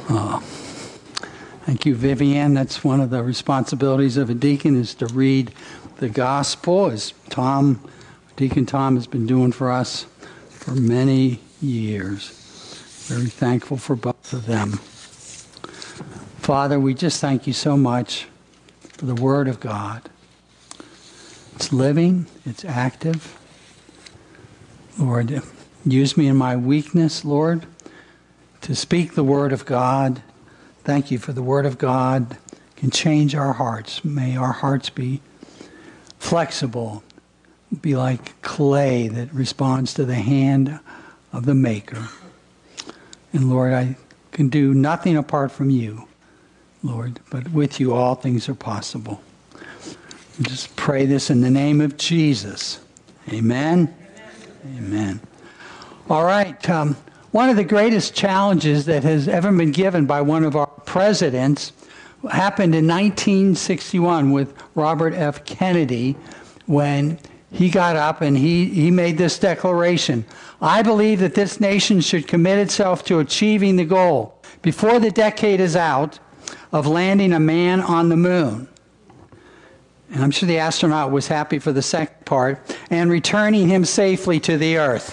Thank you, Vivian. That's one of the responsibilities of a deacon, is to read the gospel, as Deacon Tom has been doing for us for many years. Very thankful for both of them. Father, we just thank you so much for the Word of God. It's living, it's active. Lord, use me in my weakness, Lord, to speak the Word of God. Thank you for the Word of God can change our hearts. May our hearts be flexible, be like clay that responds to the hand of the Maker. And Lord, I can do nothing apart from you, Lord, but with you all things are possible. Just pray this in the name of Jesus. Amen. Amen. All right. One of the greatest challenges that has ever been given by one of our presidents happened in 1961 with Robert F. Kennedy, when he got up and he made this declaration: I believe that this nation should commit itself to achieving the goal, before the decade is out, of landing a man on the moon. And I'm sure the astronaut was happy for the second part, and returning him safely to the earth.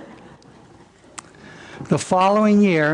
The following year,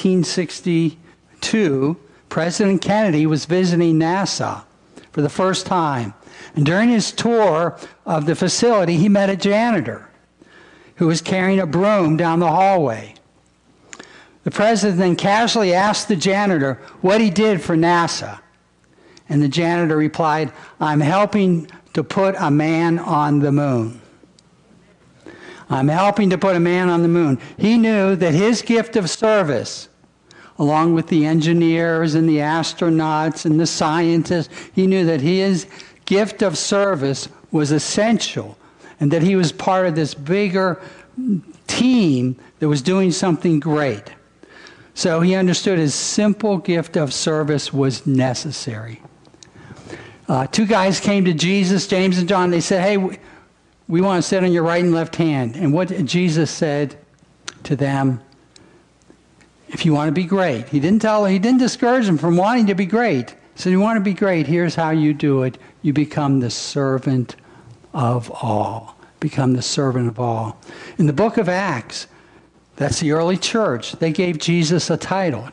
1962, President Kennedy was visiting NASA for the first time. And during his tour of the facility, he met a janitor who was carrying a broom down the hallway. The president then casually asked the janitor what he did for NASA. And the janitor replied, I'm helping to put a man on the moon. I'm helping to put a man on the moon. He knew that his gift of service, along with the engineers and the astronauts and the scientists, he knew that his gift of service was essential, and that he was part of this bigger team that was doing something great. So he understood his simple gift of service was necessary. Two guys came to Jesus, James and John. They said, hey, we want to sit on your right and left hand. And what Jesus said to them, if you want to be great. He didn't discourage them from wanting to be great. He said, you want to be great, here's how you do it. You become the servant of all. Become the servant of all. In the book of Acts, that's the early church, they gave Jesus a title.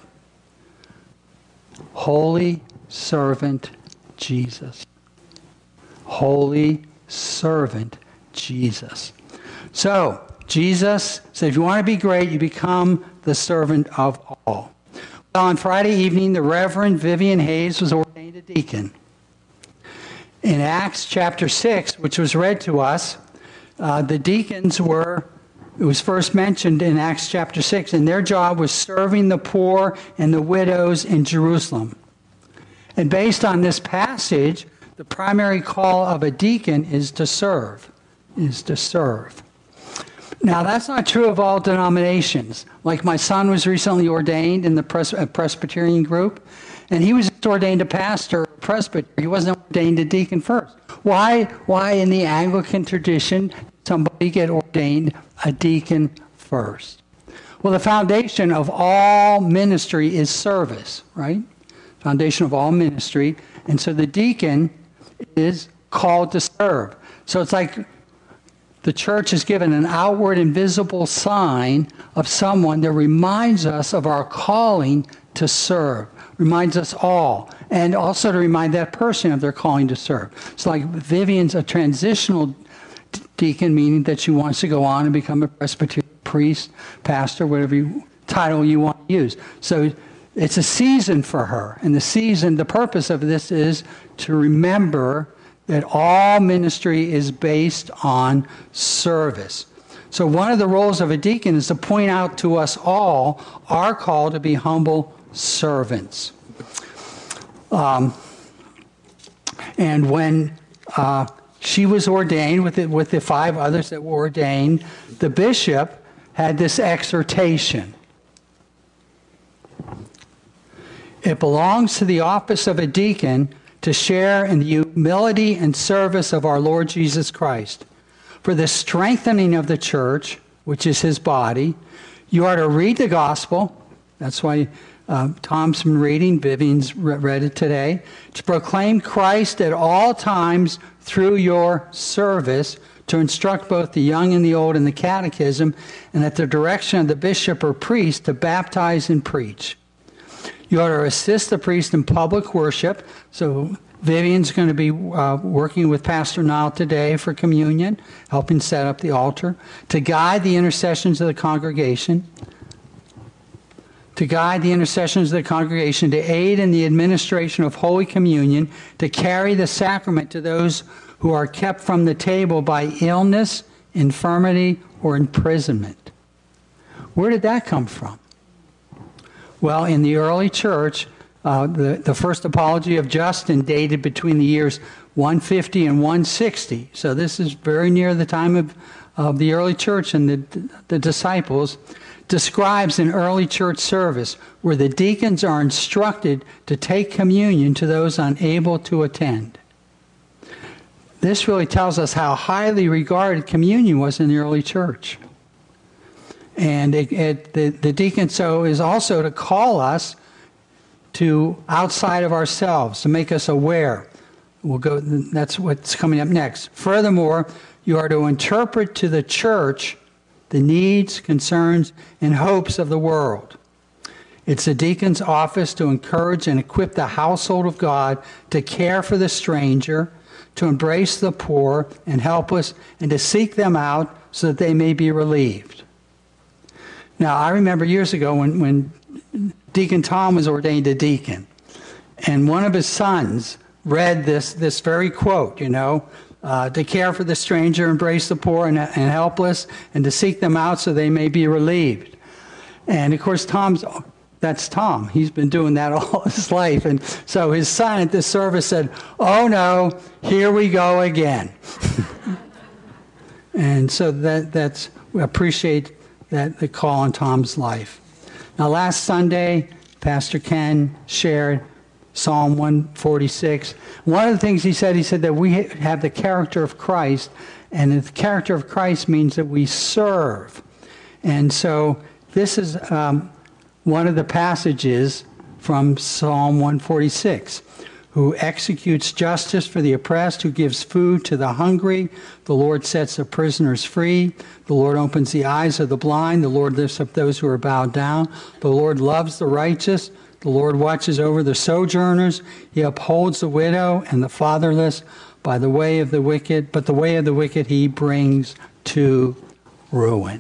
Holy Servant Jesus. Holy Servant Jesus. So, Jesus said, if you want to be great, you become the servant of all. Well, on Friday evening, the Reverend Vivian Hayes was ordained a deacon. In Acts chapter 6, which was read to us, the deacons it was first mentioned in Acts chapter 6, and their job was serving the poor and the widows in Jerusalem. And based on this passage, the primary call of a deacon is to serve. Now, that's not true of all denominations. Like my son was recently ordained in the Presbyterian group, and he was ordained a pastor, a presbyter. He wasn't ordained a deacon first. Why in the Anglican tradition somebody get ordained a deacon first? Well, the foundation of all ministry is service, right? Foundation of all ministry. And so the deacon is called to serve. So it's like the church is given an outward and visible sign of someone that reminds us of our calling to serve. Reminds us all. And also to remind that person of their calling to serve. So like Vivian's a transitional deacon, meaning that she wants to go on and become a Presbyterian priest, pastor, whatever title you want to use. So it's a season for her. And the purpose of this is to remember that all ministry is based on service. So one of the roles of a deacon is to point out to us all our call to be humble servants. And when she was ordained with the 5 others that were ordained, the bishop had this exhortation. It belongs to the office of a deacon to share in the humility and service of our Lord Jesus Christ. For the strengthening of the church, which is his body, you are to read the gospel. That's why Tom's been reading, Vivian's read it today. To proclaim Christ at all times through your service, to instruct both the young and the old in the catechism, and at the direction of the bishop or priest to baptize and preach. You are to assist the priest in public worship. So Vivian's going to be working with Pastor Nile today for communion, helping set up the altar, to guide the intercessions of the congregation, to aid in the administration of Holy Communion, to carry the sacrament to those who are kept from the table by illness, infirmity, or imprisonment. Where did that come from? Well, in the early church, the first apology of Justin dated between the years 150 and 160. So this is very near the time of the early church and the disciples. Describes an early church service where the deacons are instructed to take communion to those unable to attend. This really tells us how highly regarded communion was in the early church. And the deacon is also to call us to outside of ourselves, to make us aware. That's what's coming up next. Furthermore, you are to interpret to the church the needs, concerns, and hopes of the world. It's the deacon's office to encourage and equip the household of God to care for the stranger, to embrace the poor and helpless, and to seek them out so that they may be relieved. Now, I remember years ago when Deacon Tom was ordained a deacon, and one of his sons read this very quote, to care for the stranger, embrace the poor and helpless, and to seek them out so they may be relieved. And of course, that's Tom. He's been doing that all his life. And so his son at this service said, "Oh no, here we go again." And so we appreciate the call on Tom's life. Now, last Sunday, Pastor Ken shared Psalm 146. One of the things he said that we have the character of Christ, and the character of Christ means that we serve. And so this is one of the passages from Psalm 146. Who executes justice for the oppressed, who gives food to the hungry. The Lord sets the prisoners free. The Lord opens the eyes of the blind. The Lord lifts up those who are bowed down. The Lord loves the righteous. The Lord watches over the sojourners. He upholds the widow and the fatherless by the way of the wicked. But the way of the wicked he brings to ruin.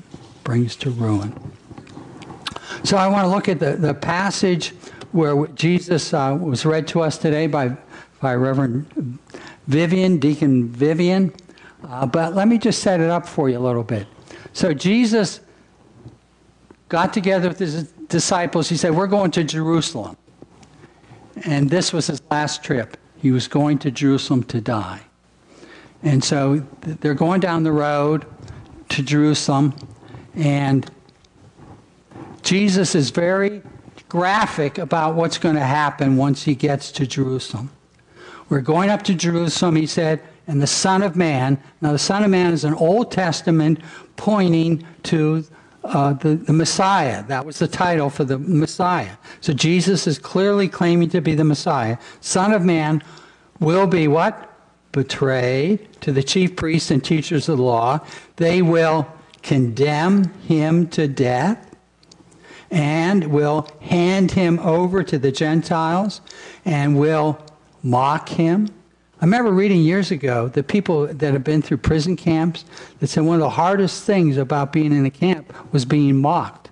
So I want to look at the passage where Jesus was read to us today by Reverend Vivian, Deacon Vivian. But let me just set it up for you a little bit. So Jesus got together with his disciples. He said, we're going to Jerusalem. And this was his last trip. He was going to Jerusalem to die. And so they're going down the road to Jerusalem. And Jesus is very graphic about what's going to happen once he gets to Jerusalem. We're going up to Jerusalem, he said, and the Son of Man. Now, the Son of Man is an Old Testament pointing to the Messiah. That was the title for the Messiah. So Jesus is clearly claiming to be the Messiah. Son of Man will be what? Betrayed to the chief priests and teachers of the law. They will condemn him to death and will hand him over to the Gentiles and will mock him. I remember reading years ago the people that have been through prison camps that said one of the hardest things about being in a camp was being mocked,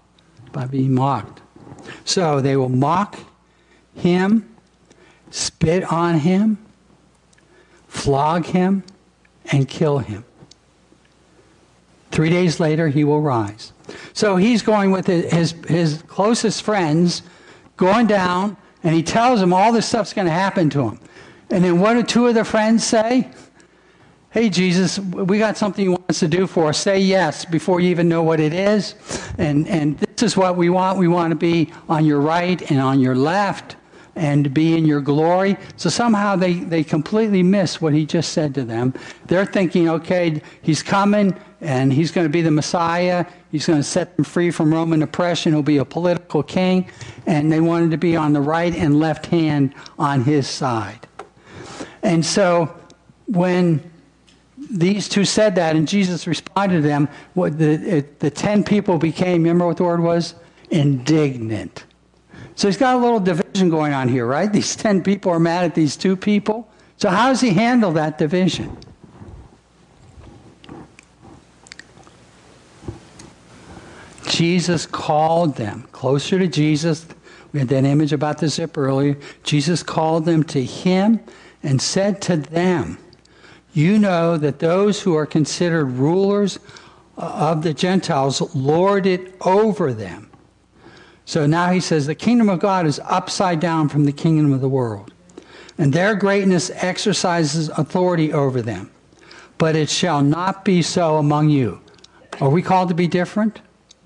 So they will mock him, spit on him, flog him, and kill him. 3 days later, he will rise. So he's going with his closest friends, going down, and he tells them all this stuff's going to happen to him. And then what do two of the friends say? Hey, Jesus, we got something you want us to do for us. Say yes before you even know what it is. And this is what we want. We want to be on your right and on your left. and to be in your glory. So somehow they completely miss what he just said to them. They're thinking, okay, he's coming and he's going to be the Messiah. He's going to set them free from Roman oppression. He'll be a political king. And they wanted to be on the right and left hand on his side. And so when these two said that and Jesus responded to them, what the 10 people became, remember what the word was? Indignant. So he's got a little division going on here, right? These 10 people are mad at these 2 people. So how does he handle that division? Jesus called them closer to Jesus. We had that image about the zip earlier. Jesus called them to him and said to them, you know that those who are considered rulers of the Gentiles lord it over them. So now he says the kingdom of God is upside down from the kingdom of the world. And their greatness exercises authority over them. But it shall not be so among you. Are we called to be different?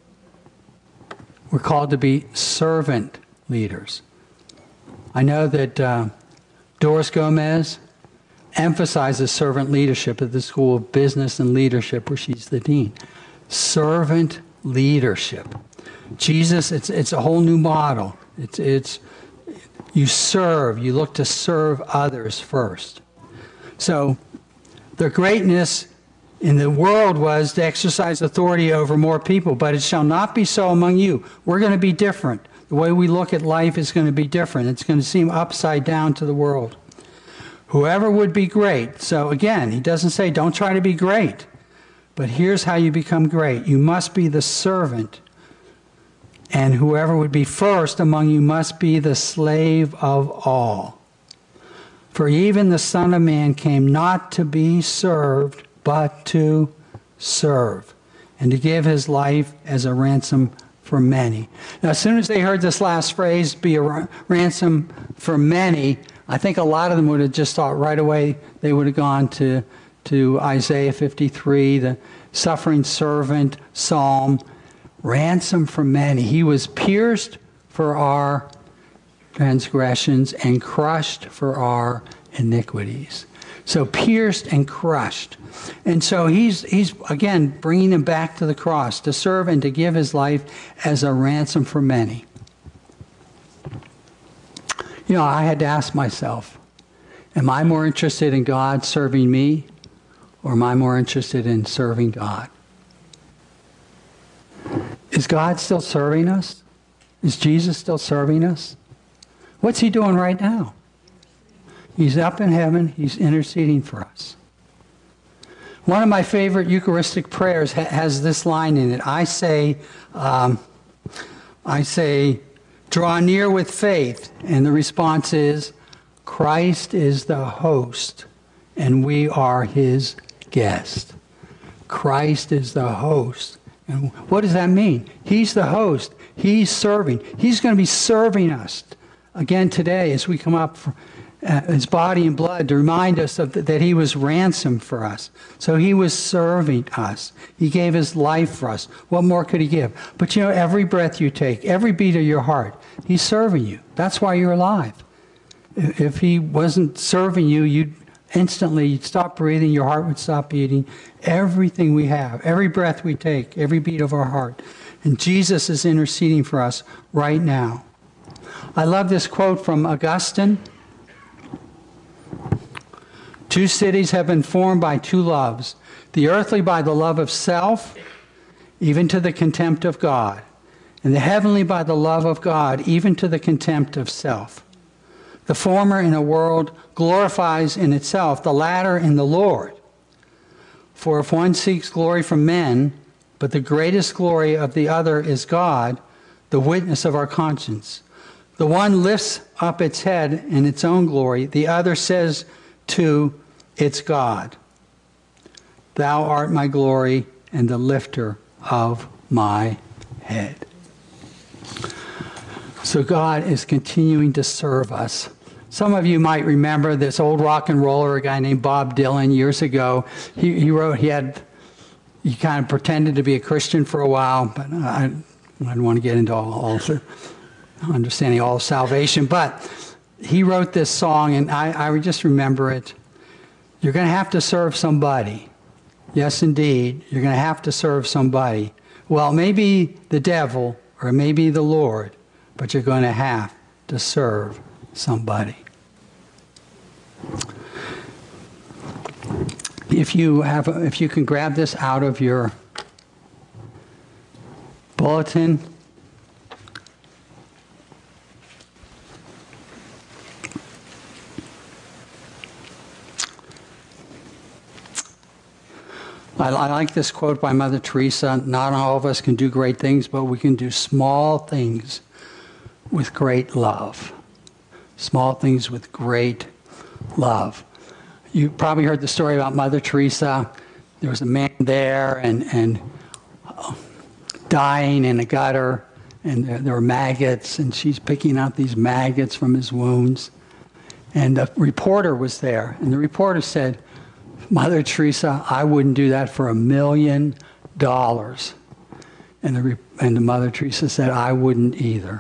We're called to be servant leaders. I know that Doris Gomez emphasizes servant leadership at the School of Business and Leadership, where she's the dean. Servant leadership. Jesus, it's a whole new model. It's you serve. You look to serve others first. So their greatness in the world was to exercise authority over more people, but it shall not be so among you. We're going to be different. The way we look at life is going to be different. It's going to seem upside down to the world. Whoever would be great. So again, he doesn't say don't try to be great. But here's how you become great. You must be the servant. And whoever would be first among you must be the slave of all. For even the Son of Man came not to be served, but to serve, and to give his life as a ransom for many. Now, as soon as they heard this last phrase, be a ransom for many, I think a lot of them would have just thought right away, they would have gone to Isaiah 53, the suffering servant psalm, ransom for many. He was pierced for our transgressions and crushed for our iniquities. So pierced and crushed. And so he's again bringing them back to the cross to serve and to give his life as a ransom for many. You know, I had to ask myself, am I more interested in God serving me, or am I more interested in serving God? Is God still serving us? Is Jesus still serving us? What's he doing right now? He's up in heaven. He's interceding for us. One of my favorite Eucharistic prayers has this line in it. I say, draw near with faith. And the response is, Christ is the host, and we are his guest. Christ is the host. And what does that mean? He's the host. He's serving. He's going to be serving us again today as we come up for his body and blood to remind us that he was ransomed for us. So he was serving us. He gave his life for us. What more could he give? But you know, every breath you take, every beat of your heart, he's serving you. That's why you're alive. If he wasn't serving you, you'd stop breathing, your heart would stop beating. Everything we have, every breath we take, every beat of our heart. And Jesus is interceding for us right now. I love this quote from Augustine. 2 cities have been formed by 2 loves. The earthly by the love of self, even to the contempt of God. And the heavenly by the love of God, even to the contempt of self. The former in a world glorifies in itself, the latter in the Lord. For if one seeks glory from men, but the greatest glory of the other is God, the witness of our conscience. The one lifts up its head in its own glory, the other says to its God, Thou art my glory and the lifter of my head. So God is continuing to serve us. Some of you might remember this old rock and roller, a guy named Bob Dylan, years ago. He kind of pretended to be a Christian for a while, but I don't want to get into all understanding all of salvation. But he wrote this song, and I would just remember it. You're going to have to serve somebody. Yes, indeed, you're going to have to serve somebody. Well, maybe the devil or maybe the Lord, but you're going to have to serve somebody. If you can grab this out of your bulletin. I like this quote by Mother Teresa. Not all of us can do great things, but we can do small things with great love. Small things with great love. You probably heard the story about Mother Teresa. There was a man there and dying in a gutter, and there were maggots, and she's picking out these maggots from his wounds. And a reporter was there, and the reporter said, Mother Teresa, I wouldn't do that for $1 million. And the Mother Teresa said, I wouldn't either.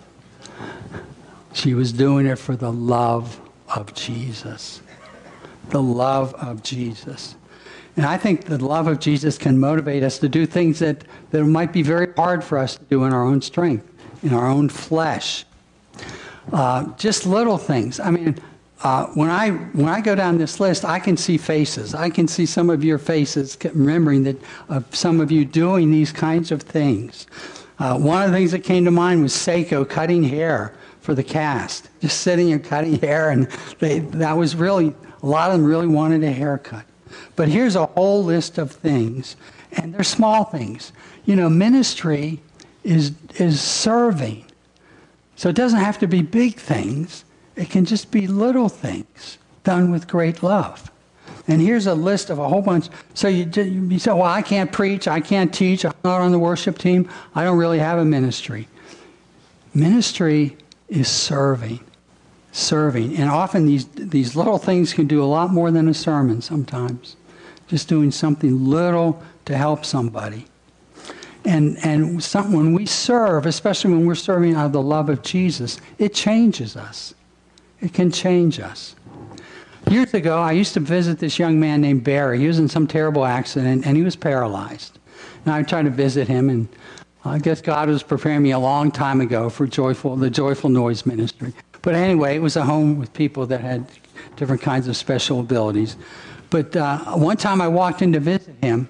She was doing it for the love of Jesus. The love of Jesus. And I think the love of Jesus can motivate us to do things that might be very hard for us to do in our own strength, in our own flesh. Just little things. I mean, when I go down this list, I can see faces. I can see some of your faces, remembering that some of you doing these kinds of things. One of the things that came to mind was Seiko cutting hair for the cast, just sitting and cutting hair, and that was really, a lot of them really wanted a haircut. But here's a whole list of things, and they're small things. You know, ministry is serving. So it doesn't have to be big things. It can just be little things done with great love. And here's a list of a whole bunch. So you say, well, I can't preach, I can't teach, I'm not on the worship team, I don't really have a ministry. Ministry is serving. Serving. And often these little things can do a lot more than a sermon sometimes. Just doing something little to help somebody. And when we serve, especially when we're serving out of the love of Jesus, it changes us. It can change us. Years ago, I used to visit this young man named Barry. He was in some terrible accident, and he was paralyzed. And I tried to visit him, and I guess God was preparing me a long time ago for the Joyful Noise Ministry. But anyway, it was a home with people that had different kinds of special abilities. But one time I walked in to visit him,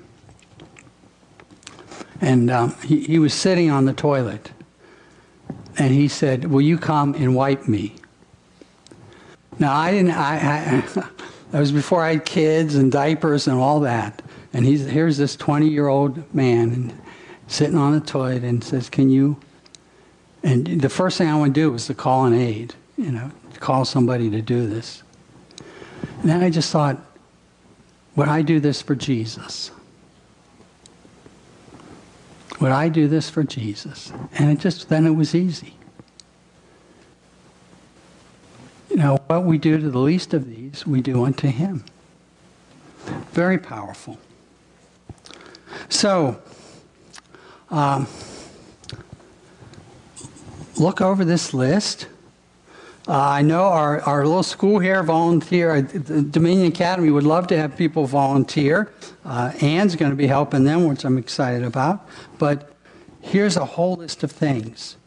and he was sitting on the toilet. And he said, will you come and wipe me? Now, that was before I had kids and diapers and all that. And here's this 20-year-old man sitting on the toilet and says, can you? And the first thing I want to do was to call an aide, call somebody to do this. And then I just thought, would I do this for Jesus? Would I do this for Jesus? And then it was easy. What we do to the least of these, we do unto him. Very powerful. So, look over this list. I know our little school here volunteer, the Dominion Academy would love to have people volunteer. Ann's going to be helping them, which I'm excited about. But here's a whole list of things.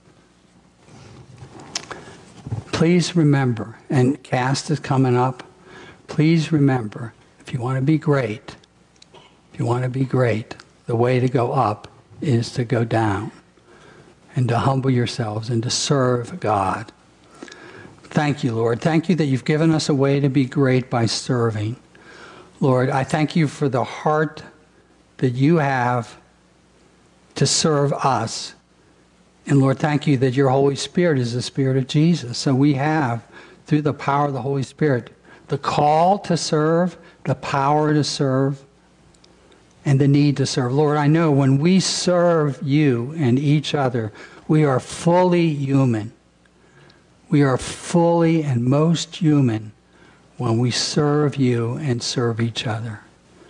Please remember, and CAST is coming up, please remember, if you want to be great, the way to go up is to go down and to humble yourselves and to serve God. Thank you, Lord. Thank you that you've given us a way to be great by serving. Lord, I thank you for the heart that you have to serve us. And Lord, thank you that your Holy Spirit is the Spirit of Jesus. So we have, through the power of the Holy Spirit, the call to serve, the power to serve, and the need to serve. Lord, I know when we serve you and each other, we are fully human. We are fully and most human when we serve you and serve each other.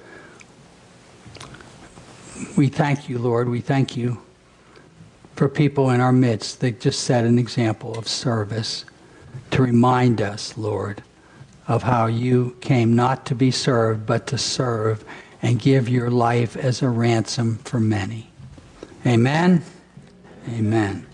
We thank you, Lord. We thank you for people in our midst that just set an example of service. to remind us, Lord, of how you came not to be served, but to serve and give your life as a ransom for many. Amen. Amen.